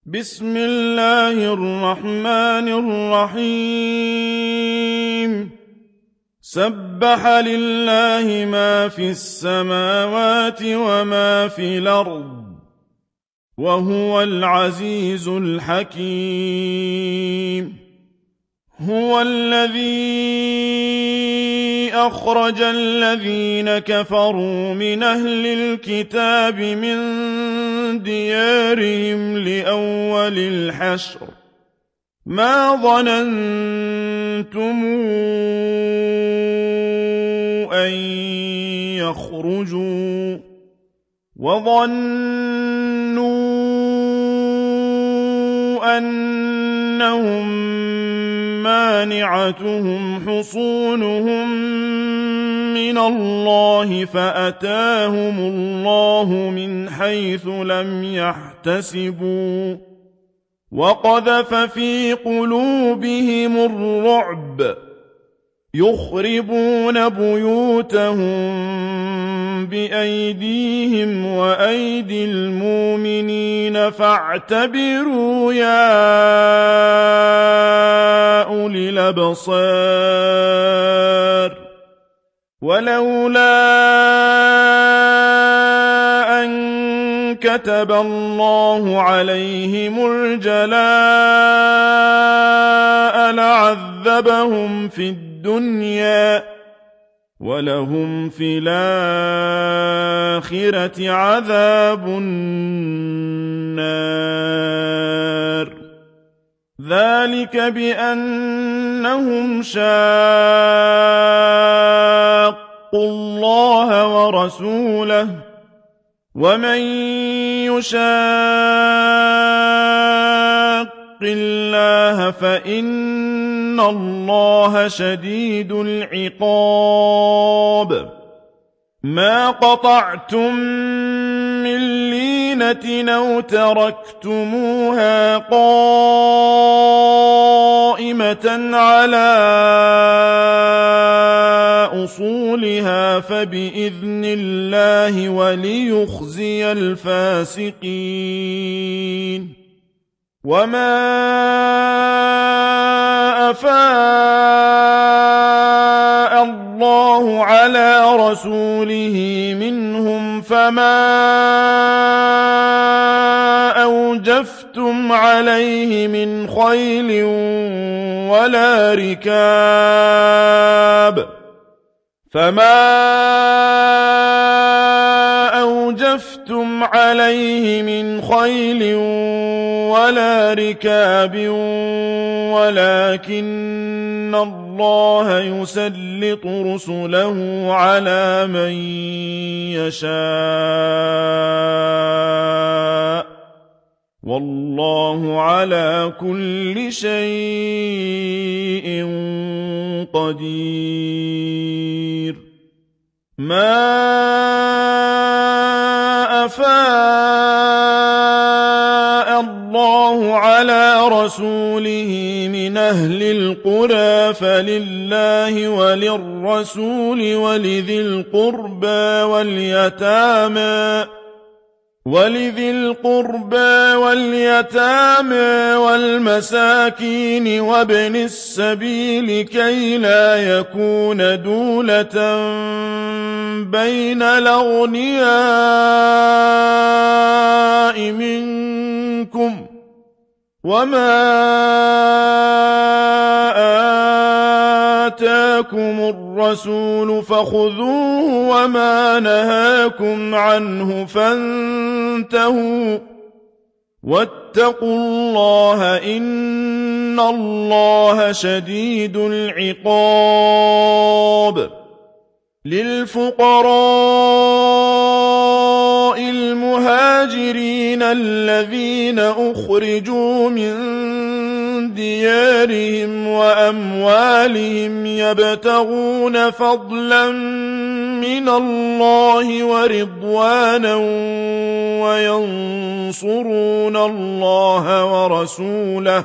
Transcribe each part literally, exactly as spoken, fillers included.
بسم الله الرحمن الرحيم سبح لله ما في السماوات وما في الأرض وهو العزيز الحكيم هو الذي أخرج الذين كفروا من أهل الكتاب من ديارهم لأول الحشر ما ظننتم أن يخرجوا وظنوا أنهم مانعتهم حصونهم من الله فأتاهم الله من حيث لم يحتسبوا وقذف في قلوبهم الرعب يخربون بيوتهم بأيديهم وأيدي المؤمنين فاعتبروا يا أولي الأبصار ولولا أن كتب الله عليهم الجلاء لعذبهم في الدنيا ولهم في الآخرة عذاب النار ذلك بأنهم شاقوا الله ورسوله ومن يشاق الله فإن الله شديد العقاب ما قطعتم من لينة أو تركتموها قائمة على أصولها فبإذن الله وليخزي الفاسقين وما أفاء الله على رسوله منهم فما أوجفتم عليه من خيل ولا ركاب فما أوجفتم عليه من خيل ولا ركاب ولكن الله يسلط رسله على من يشاء والله على كل شيء قدير ما أفاء الله على رسوله من أهل القرى فلله وللرسول ولذي القربى واليتامى ولذي القربى واليتامى والمساكين وابن السبيل كي لا يكون دولة بين الأغنياء منكم وما آتاكم الرسول فخذوه وما نهاكم عنه فانتهوا واتقوا الله إن الله شديد العقاب للفقراء المهاجرين الذين أخرجوا من ديارهم وأموالهم يبتغون فضلا من الله ورضوانا وينصرون الله ورسوله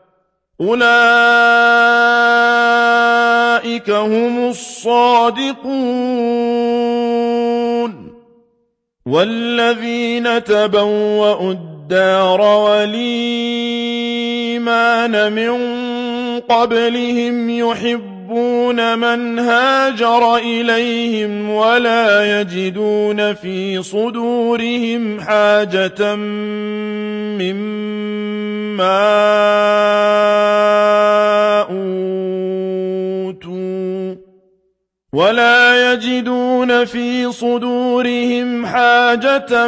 أولئك هم الصادقون والذين تبوأوا الدار والإيمان من قبلهم يحبون من هاجر إليهم ولا يجدون في صدورهم حاجة مما أوتوا ولا يجدون في صدورهم حاجة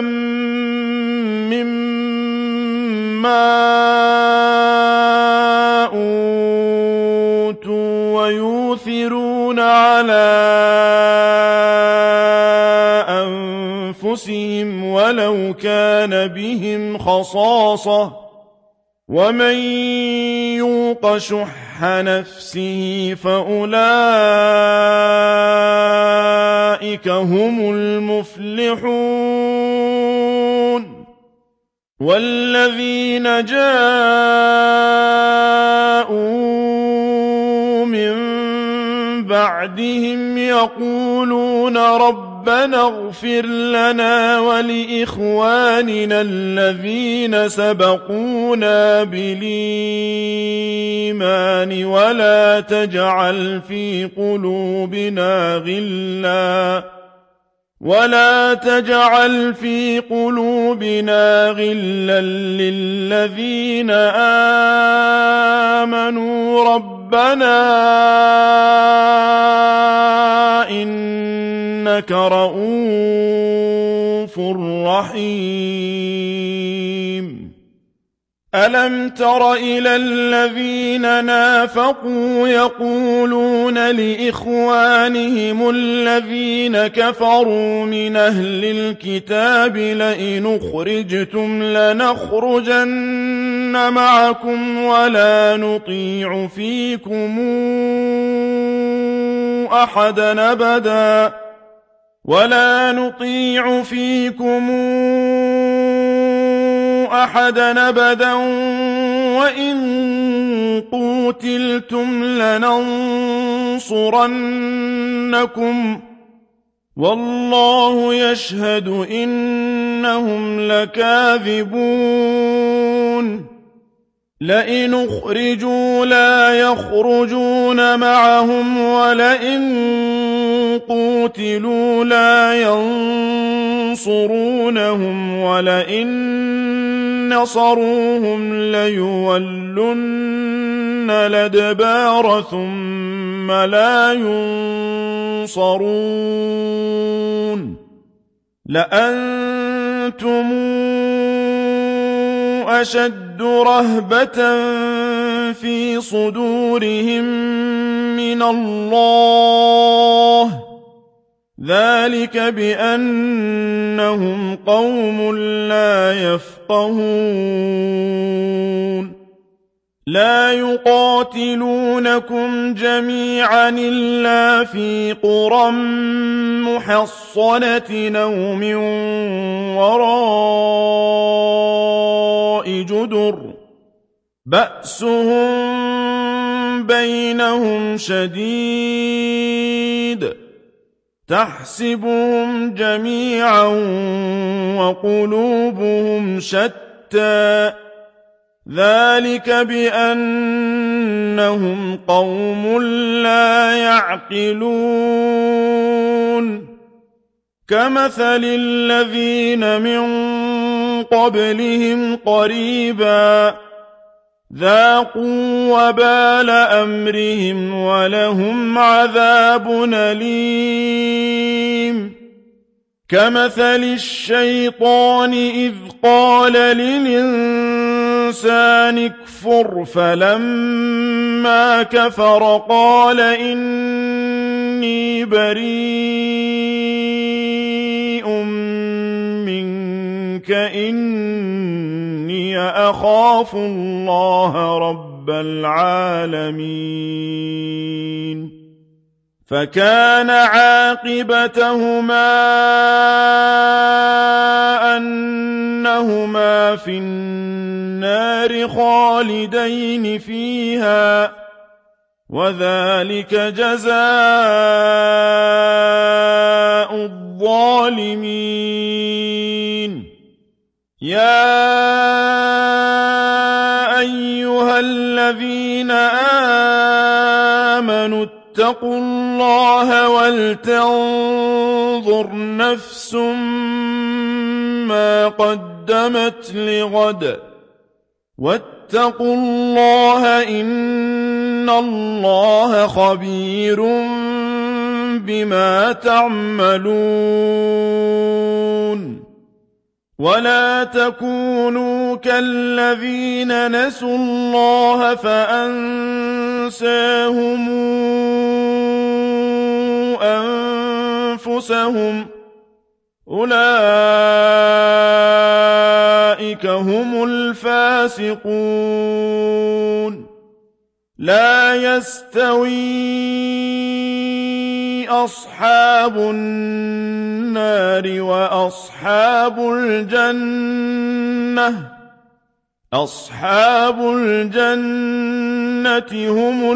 مما أوتوا ويؤثرون على أنفسهم ولو كان بهم خصاصة ومن يوق شح نفسه فأولئك هم المفلحون والذين جاءوا من بعدهم يقولون ربنا اغفر لنا ولإخواننا الذين سبقونا بالإيمان ولا تجعل في قلوبنا غلا ولا تجعل في قلوبنا غلا للذين آمنوا ربنا إنك رؤوف رحيم ألم تر إلى الذين نافقوا يقولون لإخوانهم الذين كفروا من أهل الكتاب لئن أخرجتم لنخرجن معكم ولا نطيع فيكم أحدا أبدا ولا نطيع فيكم أحدا أبدا وإن قوتلتم لننصرنكم والله يشهد إنهم لكاذبون لئن أخرجوا لا يخرجون معهم ولئن قوتلوا لا ينصرونهم ولئن نصروهم ليولن الأدبار ثم لا ينصرون لأنتم أشد رهبة في صدورهم من الله ذلك بأنهم قوم لا يفقهون لا يقاتلونكم جميعا إلا في قرى محصنة أو من وراء جدر بأسهم بينهم شديد تحسبهم جميعا وقلوبهم شتى ذلك بأنهم قوم لا يعقلون كمثل الذين من قبلهم قريبا ذاقوا وبال أمرهم ولهم عذاب أليم كمثل الشيطان إذ قال للإنسان اكفر فلما كفر قال إني بريء منك إني أخاف الله رب العالمين فكان عاقبتهما أنهما في النار خالدين فيها وذلك جزاء الظالمين يا أيها الذين آمنوا اتقوا الله ولتنظر نفس ما قدمت لغد واتقوا الله إن الله خبير بما تعملون ولا تكونوا كالذين نسوا الله فأنساهم أنفسهم أولئك هم الفاسقون لا يستوي أصحاب النار وأصحاب الجنة أصحاب الجنة هم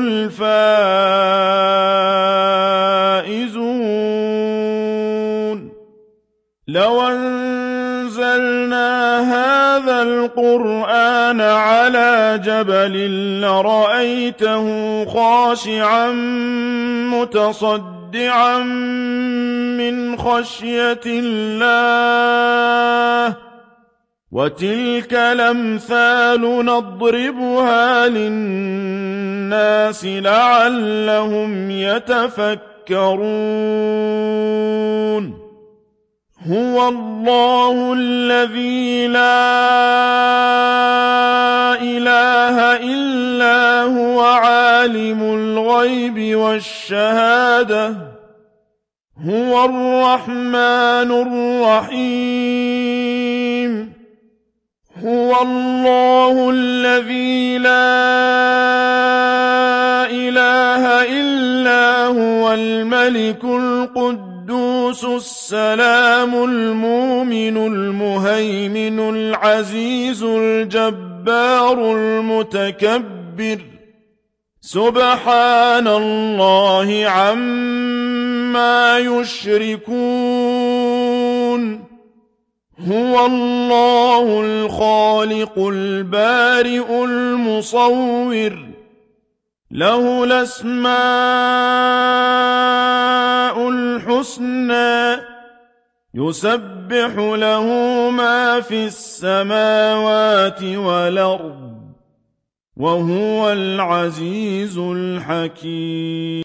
الفائزون لو أنزلنا هذا القرآن على جبل لرأيته خاشعا متصدعا من خشية الله وتلك الأمثال نضربها للناس لعلهم يتفكرون هو الله الذي لا إله إلا هو عالم الغيب والشهادة هو الرحمن الرحيم هو الله الذي لا إله إلا هو الملك القدوس السلام المؤمن المهيمن العزيز الجبار المتكبر سبحان الله عما يشركون هو الله الخالق البارئ المصور له الأسماء الحسنى يسبح له ما في السماوات والأرض وهو العزيز الحكيم